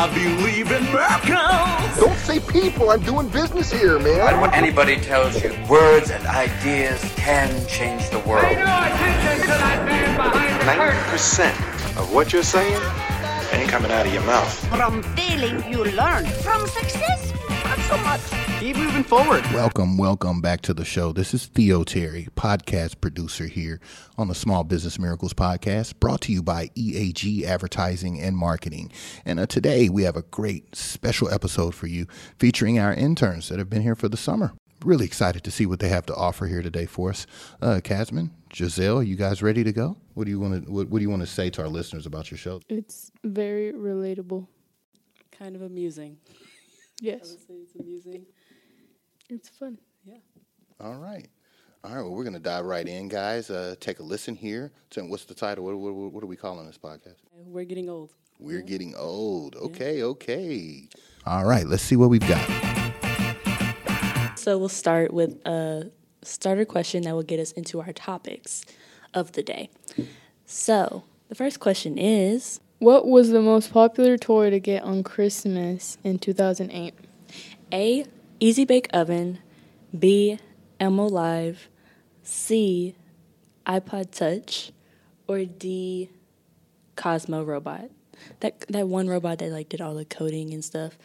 I believe in miracles. Don't say people. I'm doing business here, man. I don't want anybody tells you words and ideas can change the world. Pay no attention to that man behind the curtain. 90% of what you're saying ain't coming out of your mouth. From failing, you learn. From success, not so much. Keep moving forward. Welcome back to the show. This is Theo Terry, podcast producer here on the Small Business Miracles podcast, brought to you by EAG Advertising and Marketing. And today we have a great special episode for you featuring our interns that have been here for the summer. Really excited to see what they have to offer here today for us. Casman, Giselle, you guys ready to go? What do you want to say to our listeners about your show? It's very relatable. Kind of amusing. Yes. I would say it's amusing. It's fun. Yeah. All right. Well, we're going to dive right in, guys. Take a listen here. What's the title? What are we calling this podcast? We're getting old. We're getting old. Okay. All right. Let's see what we've got. So we'll start with a starter question that will get us into our topics of the day. So the first question is, what was the most popular toy to get on Christmas in 2008? A, Easy Bake Oven, B, Elmo Live, C, iPod Touch, or D, Cosmo Robot. That one robot that did all the coding and stuff.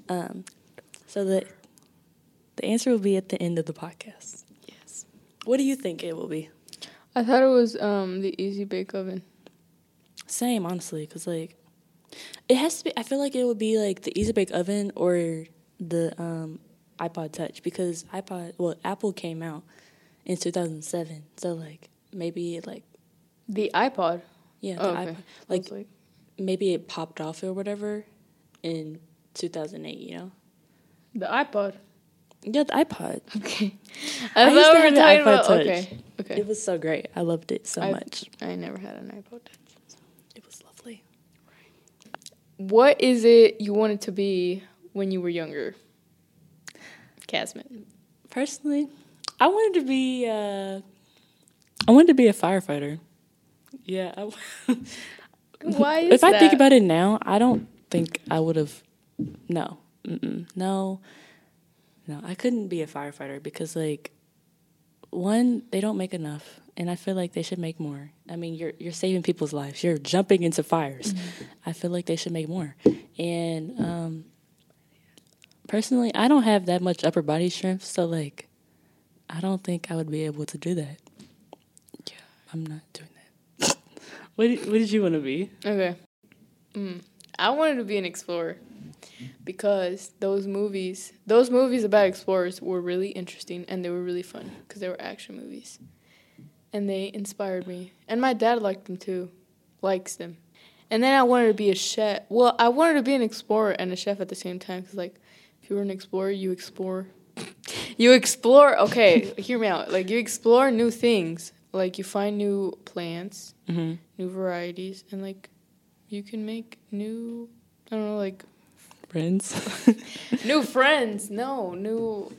So the answer will be at the end of the podcast. Yes. What do you think it will be? I thought it was the Easy Bake Oven. Same, honestly, because it has to be. I feel like it would be the Easy Bake Oven or the iPod Touch, because Apple came out in 2007, so maybe the iPod. Yeah, the iPod. Maybe it popped off or whatever in 2008. You know, the iPod. Yeah, the iPod. Okay, I used to have the iPod Touch. Okay. It was so great. I loved it so much. I never had an iPod Touch. It was lovely. What is it you wanted to be when you were younger? Casman. Personally, I wanted to be a firefighter. Yeah. Why is if that? I think about it now, I don't think I would have. No. No, I couldn't be a firefighter because, one, they don't make enough, and I feel like they should make more. I mean, you're saving people's lives. You're jumping into fires. Mm-hmm. I feel like they should make more. And personally, I don't have that much upper body strength, so, I don't think I would be able to do that. Yeah, I'm not doing that. What did you want to be? Okay. I wanted to be an explorer. Because those movies about explorers were really interesting and they were really fun because they were action movies. And they inspired me. And my dad liked them too. Likes them. And then I wanted to be a chef. Well, I wanted to be an explorer and a chef at the same time because, if you were an explorer, you explore. Okay, hear me out. You explore new things. You find new plants, mm-hmm. new varieties, and, you can make new, I don't know, friends. New friends. No, new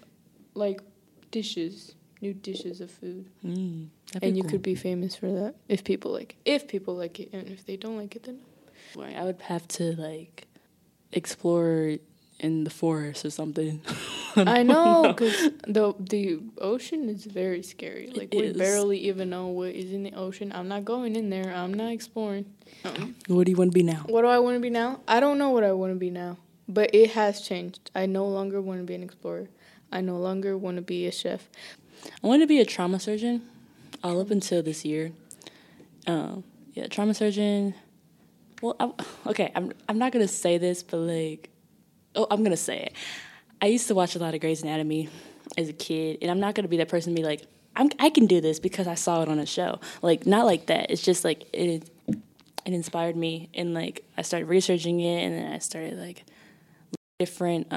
dishes. New dishes of food. And you could be famous for that if people like it. If people like it, and if they don't like it, then no. I would have to explore in the forest or something. I know, because the ocean is very scary. We barely even know what is in the ocean. I'm not going in there. I'm not exploring. What do you want to be now? What do I want to be now? I don't know what I want to be now. But it has changed. I no longer want to be an explorer. I no longer want to be a chef. I wanted to be a trauma surgeon all up until this year. Trauma surgeon. Well, I'm not going to say this, but I'm going to say it. I used to watch a lot of Grey's Anatomy as a kid, and I'm not going to be that person to be I can do this because I saw it on a show. Not like that. It's just it inspired me, and I started researching it, and then I started different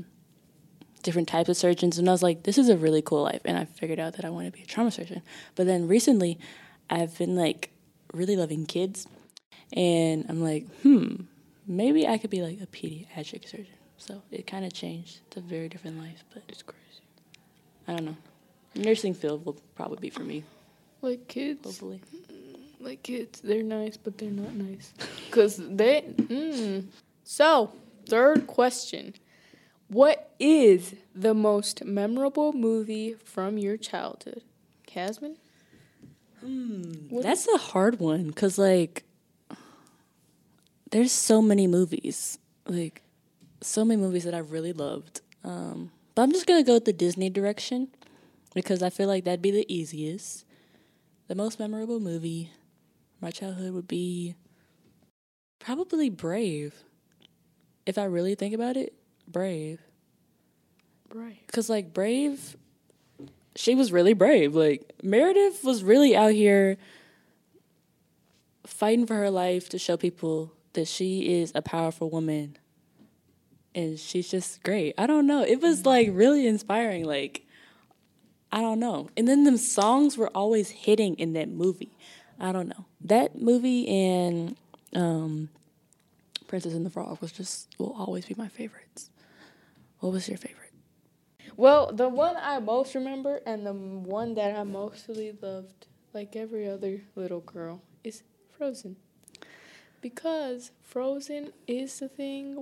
types of surgeons, and I was like, this is a really cool life, and I figured out that I want to be a trauma surgeon. But then recently, I've been really loving kids, and I'm maybe I could be a pediatric surgeon. So it kind of changed. It's a very different life, but it's crazy. I don't know. Nursing field will probably be for me. Kids. Hopefully. Kids, they're nice, but they're not nice. Because they... So, third question. What is the most memorable movie from your childhood? Casman? That's a hard one because, like, there's so many movies. Like, so many movies that I really loved. But I'm just going to go with the Disney direction because I feel like that'd be the easiest. The most memorable movie from my childhood would be probably Brave. If I really think about it, Brave. Because, like, Brave, she was really brave. Like, Meredith was really out here fighting for her life to show people that she is a powerful woman. And she's just great. I don't know. It was, like, really inspiring. Like, I don't know. And then them songs were always hitting in that movie. I don't know. That movie and Princess and the Frog will always be my favorites. What was your favorite? Well, the one I most remember and the one that I mostly loved, like every other little girl, is Frozen. Because Frozen is the thing,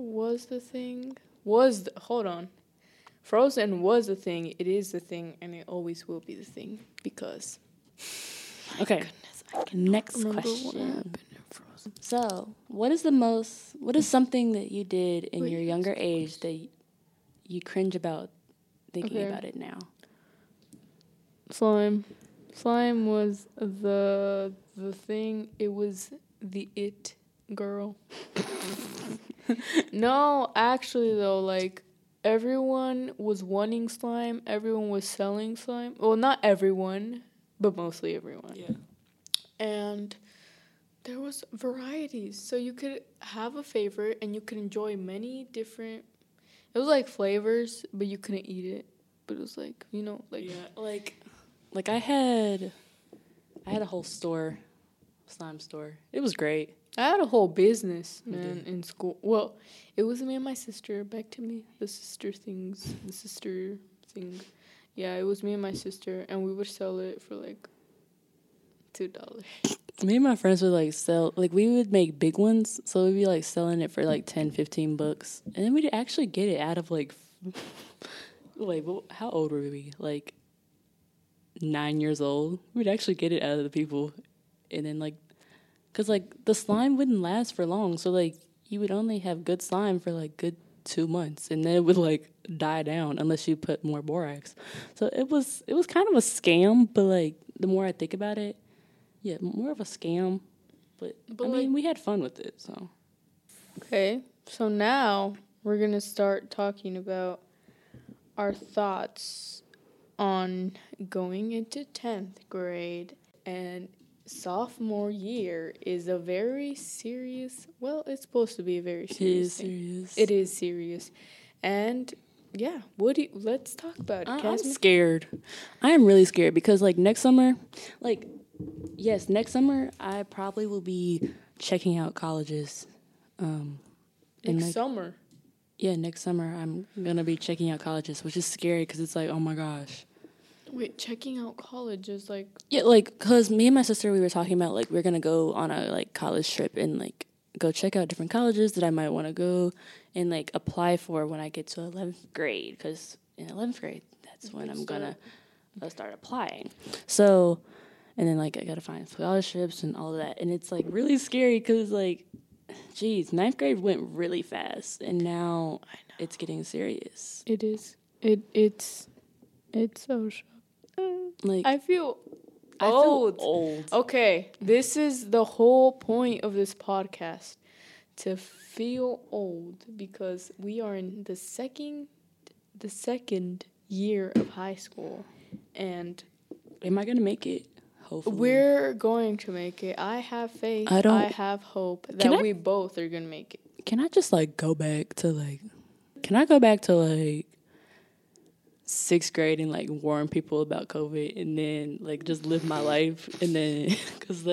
Frozen was the thing, it is the thing, and it always will be the thing. Because, okay, next question. So, what is something that you did in your younger age that you cringe about thinking about it now? Slime. Slime was the thing. It was the it girl. No, actually though, like everyone was wanting slime. Everyone was selling slime. Well, not everyone, but mostly everyone. Yeah. And there was varieties, so you could have a favorite and you could enjoy many different. It was like flavors, but you couldn't eat it. But it was like, you know, like like I had a whole store, slime store. It was great. I had a whole business, man, in school. Well, it was me and my sister. Back to me, the sister thing. Yeah, it was me and my sister, and we would sell it for like $2. Me and my friends would like sell, like we would make big ones, so we'd be like selling it for like $10-15, and then we'd actually get it out of like, wait, how old were we? Like 9 years old. We'd actually get it out of the people, and then like, cause like the slime wouldn't last for long, so like you would only have good slime for like good 2 months, and then it would like die down unless you put more borax. So it was kind of a scam, but like the more I think about it. Yeah, more of a scam, but I mean, we had fun with it, so. Okay, so now we're going to start talking about our thoughts on going into 10th grade. And sophomore year is a very serious, well, it's supposed to be a very serious thing. It is serious. And yeah, let's talk about it, I'm scared. I am really scared because like next summer, next summer I probably will be checking out colleges. Next summer? Yeah, next summer I'm going to be checking out colleges, which is scary because it's like, oh my gosh. Wait, checking out college is like... Yeah, like, because me and my sister, we were talking about, like, we're going to go on a, like, college trip and, like, go check out different colleges that I might want to go and, like, apply for when I get to 11th grade. Because in 11th grade, that's when I'm going to start applying. So, and then, like, I got to find scholarships and all of that. And it's, like, really scary because, like, geez, 9th grade went really fast. And now it's getting serious. It is. It's so shocking. Like, I feel old. Okay, this is the whole point of this podcast, to feel old, because we are in the second year of high school, and am I gonna make it? Hopefully, we're going to make it. I have faith. I have hope that we both are gonna make it. Can I just go back to 6th grade and warn people about COVID and then just live my life and then because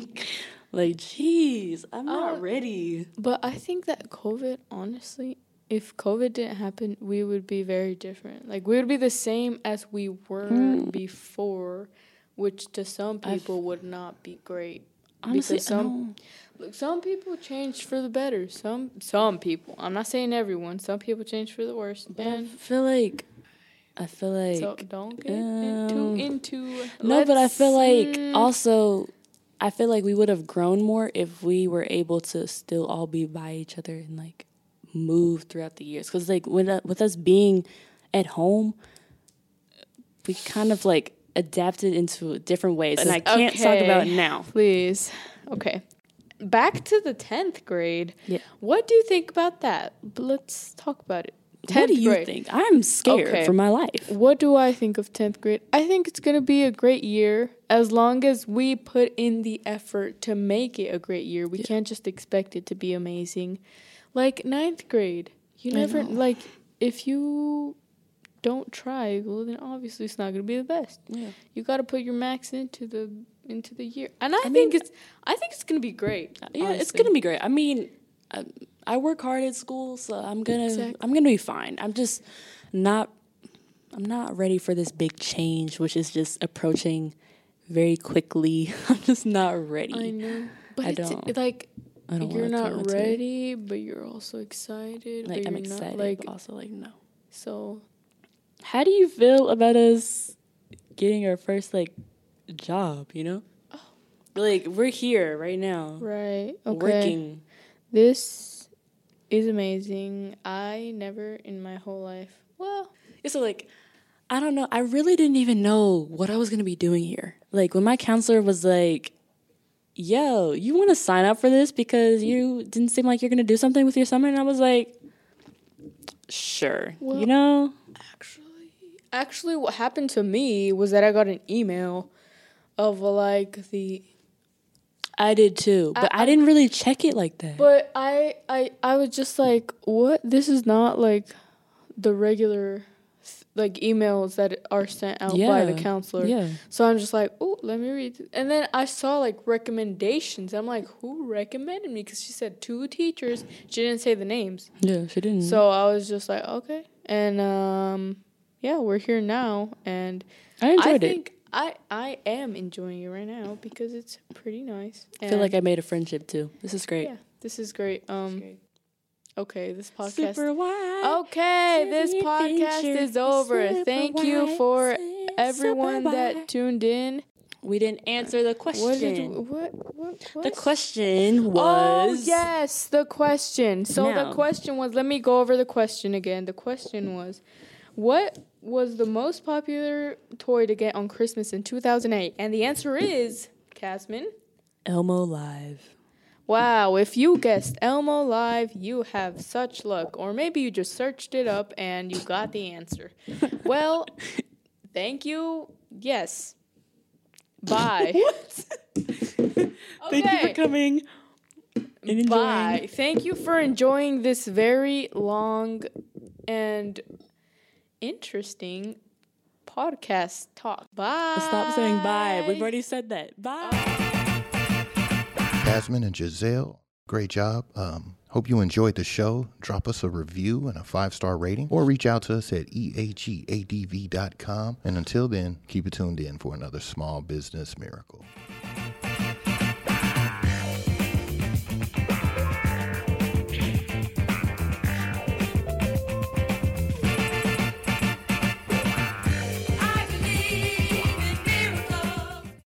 geez, I'm not ready. But I think that COVID, honestly, if COVID didn't happen, we would be very different. We would be the same as we were before, which to some people would not be great. Honestly, Look, some people change for the better. Some people. I'm not saying everyone. Some people change for the worse. But And I feel like. so don't get into. No, but I feel like also. I feel like we would have grown more if we were able to still all be by each other and like move throughout the years. Because like with us being at home, we kind of like adapted into different ways, and I can't talk about it now. Please, okay. Back to the 10th grade. Yeah. What do you think about that? Let's talk about it. 10th What do you grade. think? I'm scared for my life. What do I think of 10th grade? I think it's going to be a great year as long as we put in the effort to make it a great year. We can't just expect it to be amazing. Like 9th grade, you never, like, if you don't try, well, then obviously it's not going to be the best. Yeah. You got to put your max into the year. And I think it's going to be great. Yeah, honestly. it's gonna be great. I mean, I work hard at school, so I'm gonna be fine. I'm not ready for this big change, which is just approaching very quickly. I'm just not ready. I know, but I it's don't like you're wanna not ready, but you're also excited. Like but I'm you're excited, not, but also like no. So, How do you feel about us getting our first like job? You know, like we're here right now, right? Okay. working. This is amazing. I never in my whole life. Well, So like, I don't know. I really didn't even know what I was gonna be doing here. Like when my counselor was like, "Yo, you want to sign up for this because you didn't seem like you're gonna do something with your summer," and I was like, "Sure." Well, you know. actually, what happened to me was that I got an email of like the. I did too, but I didn't really check it like that. But I was just like, what? This is not like the regular like emails that are sent out by the counselor. Yeah. So I'm just like, oh, let me read. And then I saw like recommendations. I'm like, who recommended me? Because she said 2 teachers. She didn't say the names. Yeah, she didn't. So I was just like, okay. And yeah, we're here now. And I enjoyed it. I am enjoying it right now because it's pretty nice. I feel like I made a friendship too. This is great. Yeah, this is great. Okay, this podcast. Super wide. Okay, this podcast is over. Thank you for everyone that tuned in. We didn't answer the question. What? The question was. Oh, yes, the question. So Now. the question was, let me go over the question again. The question was, what was the most popular toy to get on Christmas in 2008? And the answer is, Casman. Elmo Live. Wow, if you guessed Elmo Live, you have such luck. Or maybe you just searched it up and you got the answer. Well, thank you. Yes. Bye. Thank you for coming. And enjoying. Bye. Thank you for enjoying this very long and interesting podcast talk. Bye. Stop saying bye. We've already said that. Bye. Jasmine and Giselle, great job. Hope you enjoyed the show. Drop us a review and a 5-star rating or reach out to us at eagadv.com. And until then, keep it tuned in for another small business miracle.